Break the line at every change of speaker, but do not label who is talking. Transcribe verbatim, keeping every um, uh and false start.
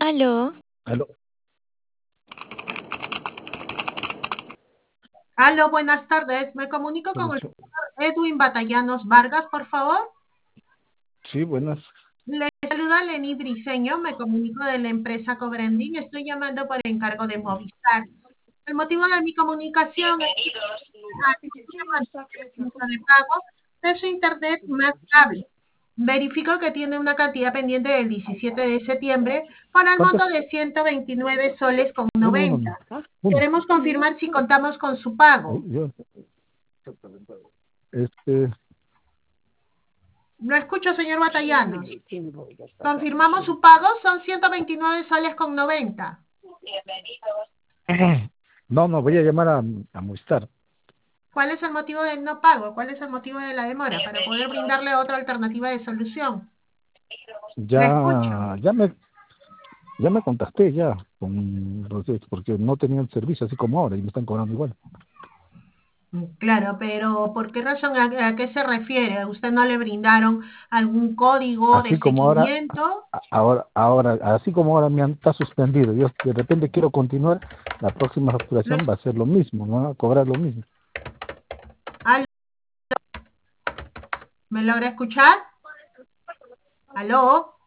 Aló,
Aló.
Aló, buenas tardes. Me comunico con el señor Edwin Batallanos Vargas, por favor.
Sí, buenas.
Le saluda Lenny Briceño, me comunico de la empresa Cobrending. Estoy llamando por encargo de Movistar. El motivo de mi comunicación es el de pago de su internet más cable. Verifico que tiene una cantidad pendiente del diecisiete de septiembre para el
¿Cuántos?
monto de ciento veintinueve soles con
Uno, uno,
noventa.
uno. Uno.
Queremos confirmar si contamos con su pago.
Ahí, yo. Este,
No escucho, señor Batallanos. Confirmamos su pago, son ciento veintinueve soles con noventa.
no, no, voy a llamar a, a Movistar.
¿Cuál es el motivo del no pago? ¿Cuál es el motivo de la demora? Para poder brindarle otra alternativa de solución. ¿Me escucho?
Ya, ya me, ya me contacté ya con porque no tenían servicio así como ahora y me están cobrando igual.
Claro, pero ¿por qué razón? ¿A, a qué se refiere? ¿A usted no le brindaron algún código de
Así como ahora,
seguimiento?
a- ahora, ahora, así como ahora me han está suspendido. Yo de repente quiero continuar, la próxima facturación
Los-
va a ser lo mismo, ¿no? Va a cobrar lo mismo.
¿Aló? ¿Me logra escuchar? ¿Aló?